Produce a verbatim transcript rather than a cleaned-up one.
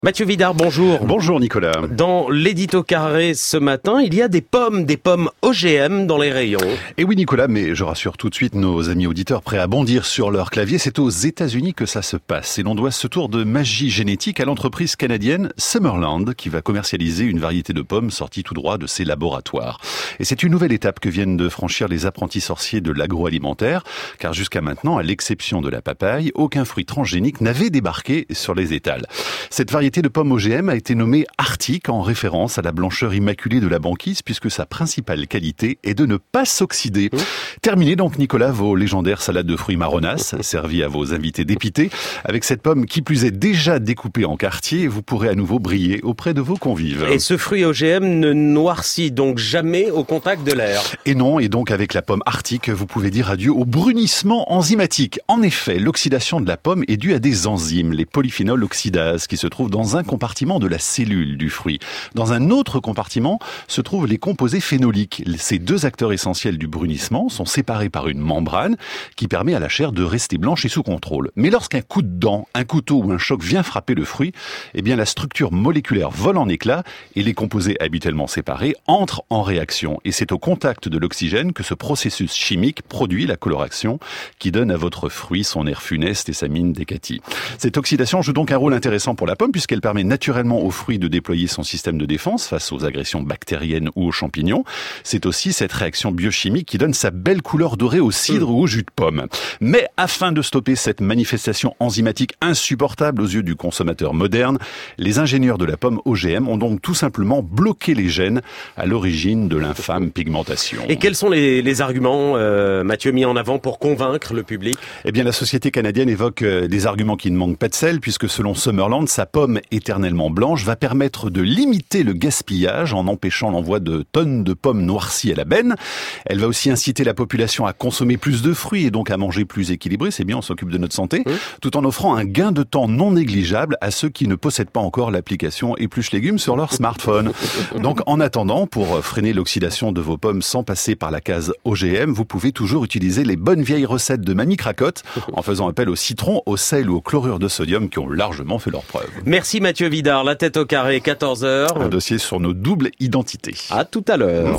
Mathieu Vidard, bonjour. Bonjour Nicolas. Dans l'édito carré ce matin, il y a des pommes, des pommes O G M dans les rayons. Et oui Nicolas, mais je rassure tout de suite nos amis auditeurs prêts à bondir sur leur clavier, c'est aux États-Unis que ça se passe. Et l'on doit ce tour de magie génétique à l'entreprise canadienne Summerland qui va commercialiser une variété de pommes sortie tout droit de ses laboratoires. Et c'est une nouvelle étape que viennent de franchir les apprentis sorciers de l'agroalimentaire, car jusqu'à maintenant, à l'exception de la papaye, aucun fruit transgénique n'avait débarqué sur les étals. Cette variété de pommes O G M a été nommée Arctique en référence à la blancheur immaculée de la banquise puisque sa principale qualité est de ne pas s'oxyder. Mmh. Terminé donc Nicolas vos légendaires salades de fruits marronasse servies à vos invités dépités. Avec cette pomme qui plus est déjà découpée en quartiers, vous pourrez à nouveau briller auprès de vos convives. Et ce fruit O G M ne noircit donc jamais au contact de l'air. Et non, et donc avec la pomme Arctique, vous pouvez dire adieu au brunissement enzymatique. En effet, l'oxydation de la pomme est due à des enzymes, les polyphénols oxydases, qui se trouvent dans dans un compartiment de la cellule du fruit. Dans un autre compartiment se trouvent les composés phénoliques. Ces deux acteurs essentiels du brunissement sont séparés par une membrane qui permet à la chair de rester blanche et sous contrôle. Mais lorsqu'un coup de dent, un couteau ou un choc vient frapper le fruit, eh bien la structure moléculaire vole en éclats et les composés habituellement séparés entrent en réaction. Et c'est au contact de l'oxygène que ce processus chimique produit la coloration qui donne à votre fruit son air funeste et sa mine décatie. Cette oxydation joue donc un rôle intéressant pour la pomme puisque qu'elle permet naturellement au fruit de déployer son système de défense face aux agressions bactériennes ou aux champignons. C'est aussi cette réaction biochimique qui donne sa belle couleur dorée au cidre mmh. ou au jus de pomme. Mais afin de stopper cette manifestation enzymatique insupportable aux yeux du consommateur moderne, les ingénieurs de la pomme O G M ont donc tout simplement bloqué les gènes à l'origine de l'infâme pigmentation. Et quels sont les, les arguments, euh, Mathieu, mis en avant pour convaincre le public ? Eh bien, la société canadienne évoque euh, des arguments qui ne manquent pas de sel, puisque selon Summerland, sa pomme éternellement blanche va permettre de limiter le gaspillage en empêchant l'envoi de tonnes de pommes noircies à la benne. Elle va aussi inciter la population à consommer plus de fruits et donc à manger plus équilibré, c'est bien, on s'occupe de notre santé, mmh. tout en offrant un gain de temps non négligeable à ceux qui ne possèdent pas encore l'application Épluche Légumes sur leur smartphone. Donc en attendant, pour freiner l'oxydation de vos pommes sans passer par la case O G M, vous pouvez toujours utiliser les bonnes vieilles recettes de Mamie Cracotte en faisant appel au citron, au sel ou au chlorure de sodium qui ont largement fait leurs preuves. Merci Mathieu Vidard, la tête au carré, quatorze heures. Un dossier sur nos doubles identités. À tout à l'heure.